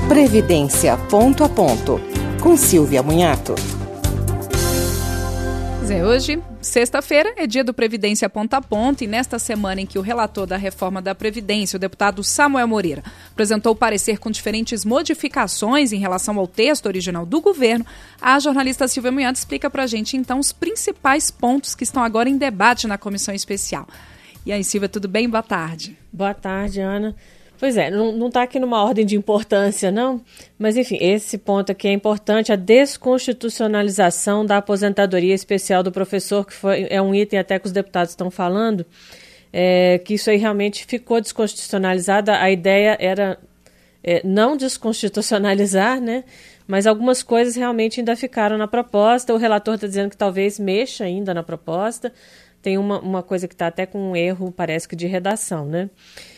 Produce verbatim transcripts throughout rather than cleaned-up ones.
Previdência ponto a ponto, com Silvia Munhato. Hoje, sexta-feira, é dia do Previdência Ponto a Ponto e nesta semana em que o relator da reforma da Previdência, o deputado Samuel Moreira, apresentou o parecer com diferentes modificações em relação ao texto original do governo, a jornalista Silvia Munhato explica para a gente, então, os principais pontos que estão agora em debate na comissão especial. E aí, Silvia, tudo bem? Boa tarde. Boa tarde, Ana. Pois é, não está aqui numa ordem de importância, não, mas enfim, esse ponto aqui é importante, a desconstitucionalização da aposentadoria especial do professor, que foi, é um item até que os deputados estão falando, é, que isso aí realmente ficou desconstitucionalizado. A ideia era é, não desconstitucionalizar, né, mas algumas coisas realmente ainda ficaram na proposta. O relator está dizendo que talvez mexa ainda na proposta, tem uma, uma coisa que está até com um erro, parece que de redação, né.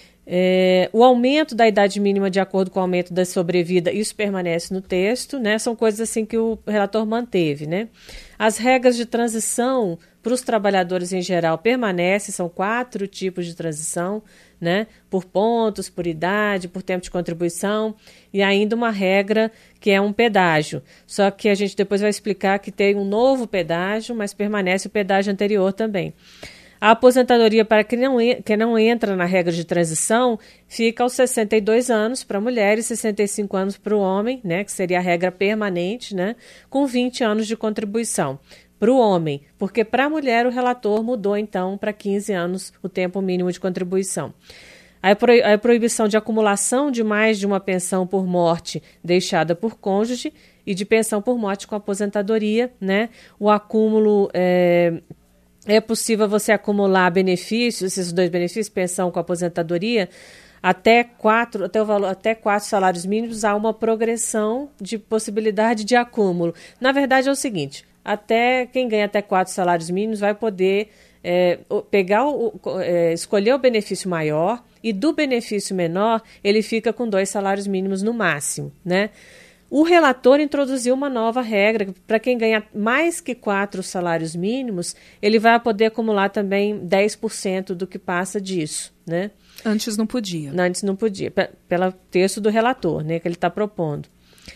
É, o aumento da idade mínima de acordo com o aumento da sobrevida, isso permanece no texto, né? São coisas assim que o relator manteve, né? As regras de transição para os trabalhadores em geral permanecem, são quatro tipos de transição, né? Por pontos, por idade, por tempo de contribuição e ainda uma regra que é um pedágio. Só que a gente depois vai explicar que tem um novo pedágio, mas permanece o pedágio anterior também. A aposentadoria para quem não, que não entra na regra de transição fica aos sessenta e dois anos para a mulher e sessenta e cinco anos para o homem, né, que seria a regra permanente, né, com vinte anos de contribuição para o homem, porque para a mulher o relator mudou então para quinze anos o tempo mínimo de contribuição. A, proib- a proibição de acumulação de mais de uma pensão por morte deixada por cônjuge e de pensão por morte com aposentadoria, né, o acúmulo... É, É possível você acumular benefícios, esses dois benefícios, pensão com aposentadoria, até quatro, até o valor, até quatro salários mínimos, há uma progressão de possibilidade de acúmulo. Na verdade é o seguinte, até quem ganha até quatro salários mínimos vai poder é, pegar o, é, escolher o benefício maior e do benefício menor ele fica com dois salários mínimos no máximo, né? O relator introduziu uma nova regra, para quem ganha mais que quatro salários mínimos, ele vai poder acumular também dez por cento do que passa disso, né? Antes não podia. Antes não podia, p- pelo texto do relator, né, que ele está propondo.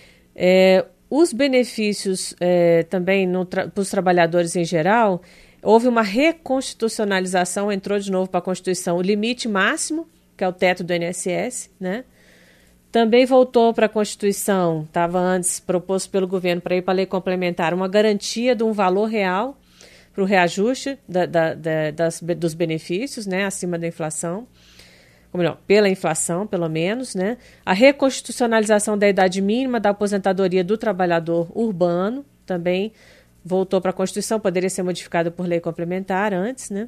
É, os benefícios é, também tra- para os trabalhadores em geral, houve uma reconstitucionalização, entrou de novo para a Constituição o limite máximo, que é o teto do I N S S, né? Também voltou para a Constituição, estava antes proposto pelo governo para ir para a lei complementar, uma garantia de um valor real para o reajuste da, da, da, das, dos benefícios, né, acima da inflação, ou melhor, pela inflação, pelo menos, né, a reconstitucionalização da idade mínima da aposentadoria do trabalhador urbano, também voltou para a Constituição, poderia ser modificada por lei complementar antes, né.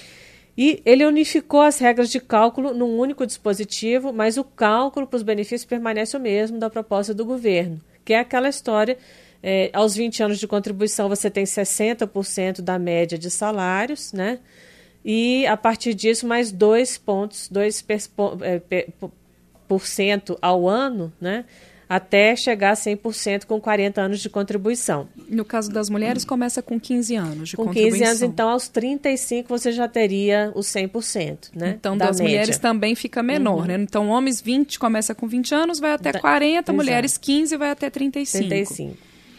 E ele unificou as regras de cálculo num único dispositivo, mas o cálculo para os benefícios permanece o mesmo da proposta do governo, que é aquela história, é, aos vinte anos de contribuição você tem sessenta por cento da média de salários, né? E a partir disso mais dois pontos, dois por cento ao ano, né? Até chegar a cem por cento com quarenta anos de contribuição. No caso das mulheres, começa com quinze anos de com contribuição. Com quinze anos, então, aos trinta e cinco você já teria os cem por cento, né? Então, da das média. mulheres também fica menor, uhum. né? Então, homens vinte começa com vinte anos, vai até quarenta, Exato. Mulheres quinze vai até trinta e cinco. trinta e cinco.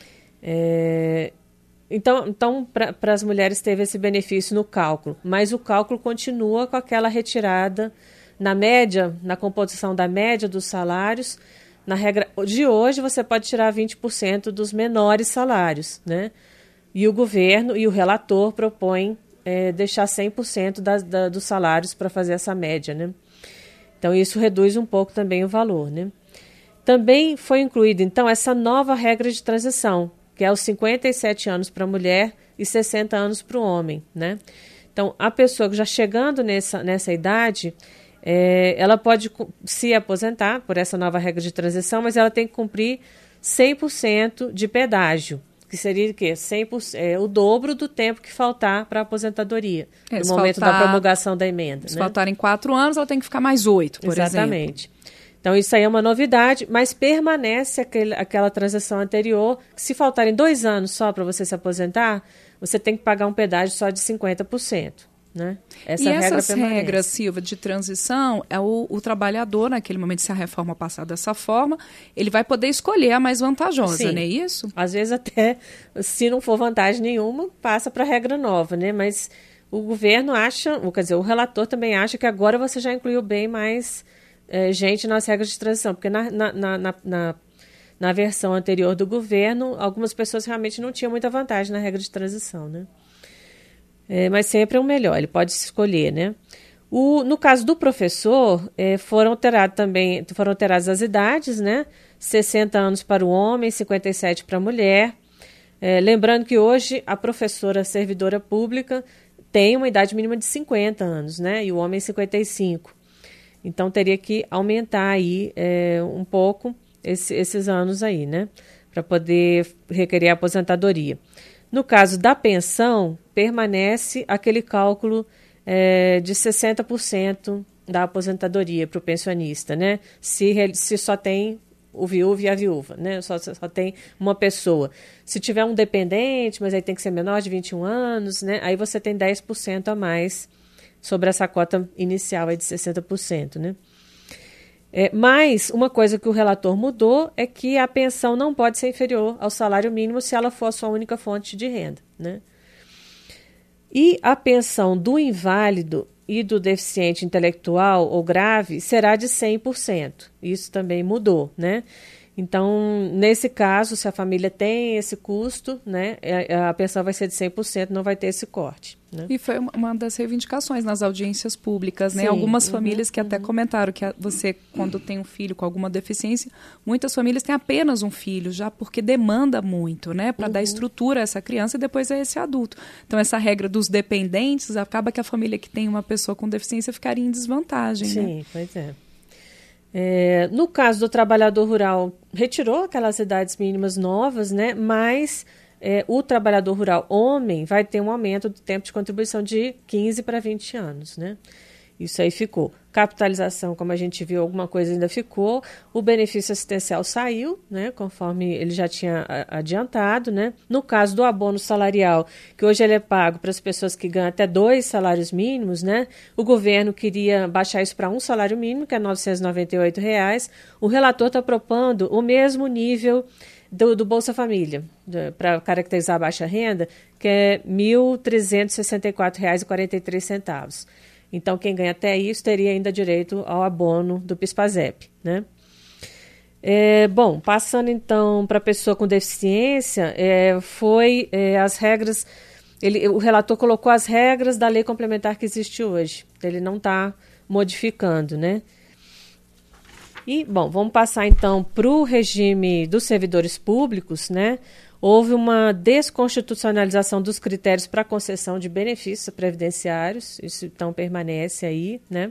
É... Então, então para as mulheres teve esse benefício no cálculo, mas o cálculo continua com aquela retirada na média, na composição da média dos salários. Na regra de hoje, você pode tirar vinte por cento dos menores salários, né? E o governo e o relator propõem é, deixar cem por cento das, da, dos salários para fazer essa média, né? Então, isso reduz um pouco também o valor, né? Também foi incluída, então, essa nova regra de transição, que é os cinquenta e sete anos para a mulher e sessenta anos para o homem, né? Então, a pessoa que já chegando nessa, nessa idade... É, ela pode se aposentar por essa nova regra de transição, mas ela tem que cumprir cem por cento de pedágio, que seria o quê? cem por cento, é, o dobro do tempo que faltar para a aposentadoria, é, no momento faltar, da promulgação da emenda. Se né? faltarem quatro anos, ela tem que ficar mais oito, por Exatamente. exemplo. Exatamente. Então, isso aí é uma novidade, mas permanece aquele, aquela transição anterior, que se faltarem dois anos só para você se aposentar, você tem que pagar um pedágio só de cinquenta por cento. né? Essa e regra essas permanece. regras, Silvia, de transição, é o, o trabalhador, naquele momento, se a reforma passar dessa forma, ele vai poder escolher a mais vantajosa, Sim. não é isso? Às vezes até, se não for vantagem nenhuma, passa para a regra nova, né? Mas o governo acha, quer dizer, o relator também acha que agora você já incluiu bem mais é, gente nas regras de transição, porque na, na, na, na, na, na versão anterior do governo, algumas pessoas realmente não tinham muita vantagem na regra de transição, né? É, mas sempre é o melhor, ele pode escolher, né? O, no caso do professor, é, foram alteradas também, foram alteradas as idades, né? sessenta anos para o homem, cinquenta e sete para a mulher. É, lembrando que hoje a professora servidora pública tem uma idade mínima de cinquenta anos, né? E o homem cinquenta e cinco. Então teria que aumentar aí é, um pouco esse, esses anos aí, né? Para poder requerer a aposentadoria. No caso da pensão, permanece aquele cálculo é, de sessenta por cento da aposentadoria para o pensionista, né? Se, se só tem o viúvo e a viúva, né? Só, só tem uma pessoa. Se tiver um dependente, mas aí tem que ser menor de vinte e um anos, né? Aí você tem dez por cento a mais sobre essa cota inicial aí de sessenta por cento, né? É, mas uma coisa que o relator mudou é que a pensão não pode ser inferior ao salário mínimo se ela for a sua única fonte de renda, né? E a pensão do inválido e do deficiente intelectual ou grave será de cem por cento. Isso também mudou, né? Então, nesse caso, se a família tem esse custo, né, a pensão vai ser de cem por cento, não vai ter esse corte, né? E foi uma das reivindicações nas audiências públicas, né? Sim, Algumas uhum, famílias que uhum. até comentaram que você, quando tem um filho com alguma deficiência, muitas famílias têm apenas um filho, já porque demanda muito, né? Para uhum. dar estrutura a essa criança e depois a esse adulto. Então, essa regra dos dependentes, acaba que a família que tem uma pessoa com deficiência ficaria em desvantagem, Sim, né? pois é. É, no caso do trabalhador rural, retirou aquelas idades mínimas novas, né? Mas é, o trabalhador rural homem vai ter um aumento do tempo de contribuição de quinze para vinte anos, né? Isso aí ficou. Capitalização, como a gente viu, alguma coisa ainda ficou. O benefício assistencial saiu, né, conforme ele já tinha adiantado, né? No caso do abono salarial, que hoje ele é pago para as pessoas que ganham até dois salários mínimos, né? O governo queria baixar isso para um salário mínimo, que é novecentos e noventa e oito reais. O relator está propondo o mesmo nível do, do Bolsa Família, para caracterizar a baixa renda, que é mil trezentos e sessenta e quatro reais e quarenta e três centavos. Então, quem ganha até isso teria ainda direito ao abono do PIS/PASEP, né? É, bom, passando então para a pessoa com deficiência, é, foi é, as regras, ele, o relator colocou as regras da lei complementar que existe hoje, ele não está modificando, né? E, bom, vamos passar então para o regime dos servidores públicos, né? Houve uma desconstitucionalização dos critérios para concessão de benefícios previdenciários, isso então permanece aí, né?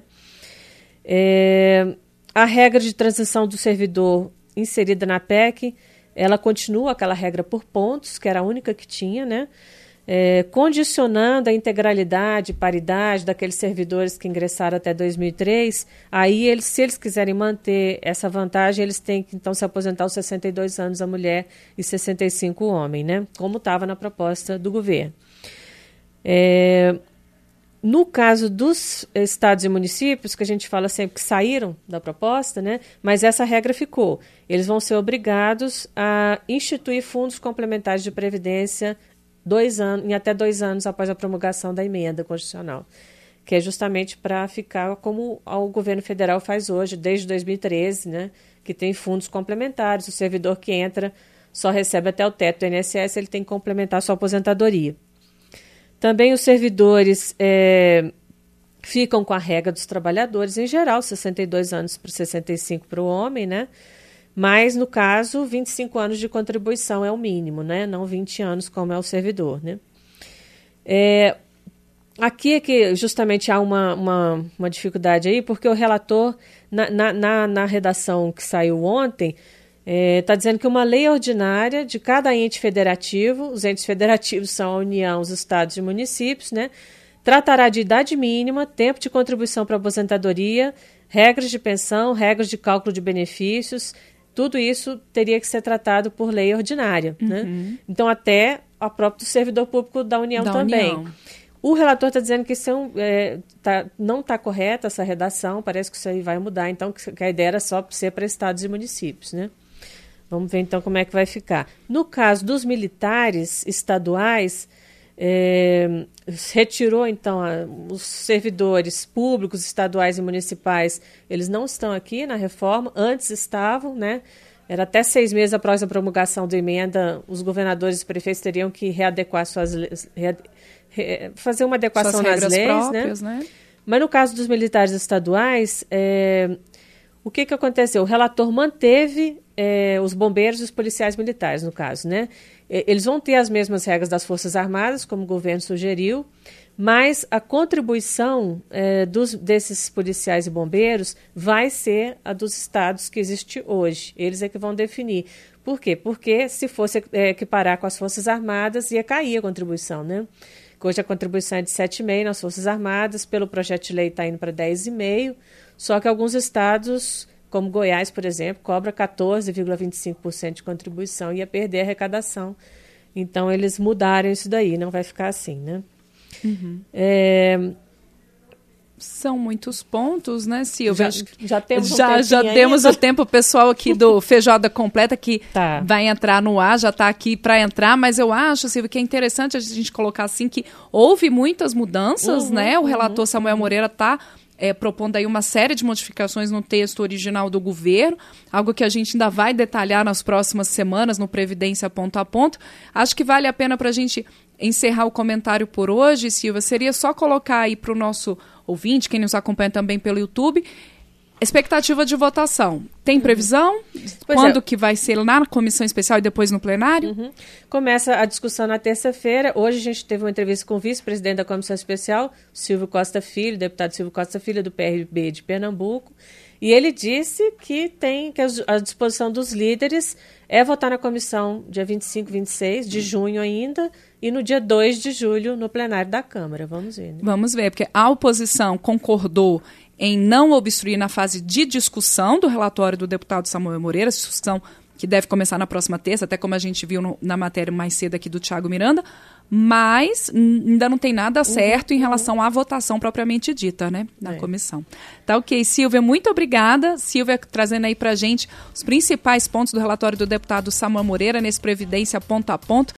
É, a regra de transição do servidor inserida na P E C, ela continua aquela regra por pontos, que era a única que tinha, né? É, condicionando a integralidade e paridade daqueles servidores que ingressaram até dois mil e três, aí eles, se eles quiserem manter essa vantagem, eles têm que então se aposentar aos sessenta e dois anos a mulher e sessenta e cinco o homem, né? Como estava na proposta do governo. É, no caso dos estados e municípios, que a gente fala sempre que saíram da proposta, né? Mas essa regra ficou. Eles vão ser obrigados a instituir fundos complementares de previdência Dois anos, em até dois anos após a promulgação da emenda constitucional, que é justamente para ficar como o governo federal faz hoje, desde dois mil e treze, né, que tem fundos complementares. O servidor que entra só recebe até o teto do I N S S, ele tem que complementar a sua aposentadoria. Também os servidores é, ficam com a regra dos trabalhadores em geral, sessenta e dois anos para sessenta e cinco para o homem, né? Mas, no caso, vinte e cinco anos de contribuição é o mínimo, né? Não vinte anos como é o servidor, né? É, aqui é que justamente há uma, uma, uma dificuldade aí, porque o relator, na, na, na, na redação que saiu ontem, está é, dizendo que uma lei ordinária de cada ente federativo, os entes federativos são a União, os estados e municípios, né? Tratará de idade mínima, tempo de contribuição para a aposentadoria, regras de pensão, regras de cálculo de benefícios. Tudo isso teria que ser tratado por lei ordinária, uhum. né? Então, até a própria servidor público da União da também. União. O relator está dizendo que isso é um, é, tá, não está correta essa redação, parece que isso aí vai mudar, então que a ideia era só ser para estados e municípios, né? Vamos ver então como é que vai ficar. No caso dos militares estaduais, é, retirou então a, os servidores públicos, estaduais e municipais, eles não estão aqui na reforma, antes estavam, né? Era até seis meses após a promulgação da emenda, os governadores e prefeitos teriam que readequar suas leis, rea, re, fazer uma adequação suas nas leis, próprias, né? né? Mas no caso dos militares estaduais, é, o que, que aconteceu? O relator manteve é, os bombeiros e os policiais militares, no caso, né? Eles vão ter as mesmas regras das Forças Armadas, como o governo sugeriu, mas a contribuição é, dos, desses policiais e bombeiros vai ser a dos estados que existe hoje. Eles é que vão definir. Por quê? Porque se fosse é, equiparar com as Forças Armadas, ia cair a contribuição, né? Hoje a contribuição é de sete vírgula cinco por cento nas Forças Armadas, pelo projeto de lei está indo para dez vírgula cinco por cento, só que alguns estados, como Goiás, por exemplo, cobra quatorze vírgula vinte e cinco por cento de contribuição e ia perder a arrecadação. Então, eles mudaram isso daí, não vai ficar assim, né? Uhum. É... São muitos pontos, né, Silvia? Já, já temos um Já, já temos o tempo, o pessoal aqui do Feijoada Completa que tá. vai entrar no ar, já está aqui para entrar, mas eu acho, Silvia, que é interessante a gente colocar assim que houve muitas mudanças, uhum, né? O relator uhum, Samuel Moreira está É, propondo aí uma série de modificações no texto original do governo, algo que a gente ainda vai detalhar nas próximas semanas no Previdência Ponto a Ponto. Acho que vale a pena para a gente encerrar o comentário por hoje, Silvia. Seria só colocar aí para o nosso ouvinte, quem nos acompanha também pelo YouTube, expectativa de votação. Tem previsão? Pois Quando é. que vai ser lá na comissão especial e depois no plenário? Uhum. Começa a discussão na terça-feira. Hoje a gente teve uma entrevista com o vice-presidente da comissão especial, Silvio Costa Filho, deputado Silvio Costa Filho, do P R B de Pernambuco. E ele disse que tem que a disposição dos líderes é votar na comissão dia vinte e cinco, vinte e seis de junho ainda e no dia dois de julho no plenário da Câmara. Vamos ver, né? Vamos ver, porque a oposição concordou em não obstruir na fase de discussão do relatório do deputado Samuel Moreira, discussão que deve começar na próxima terça, até como a gente viu no, na matéria mais cedo aqui do Thiago Miranda, mas ainda não tem nada certo uhum, em relação uhum. à votação propriamente dita, né, na é. comissão. Tá ok, Silvia, muito obrigada. Silvia trazendo aí pra gente os principais pontos do relatório do deputado Samuel Moreira nesse Previdência Ponto a Ponto.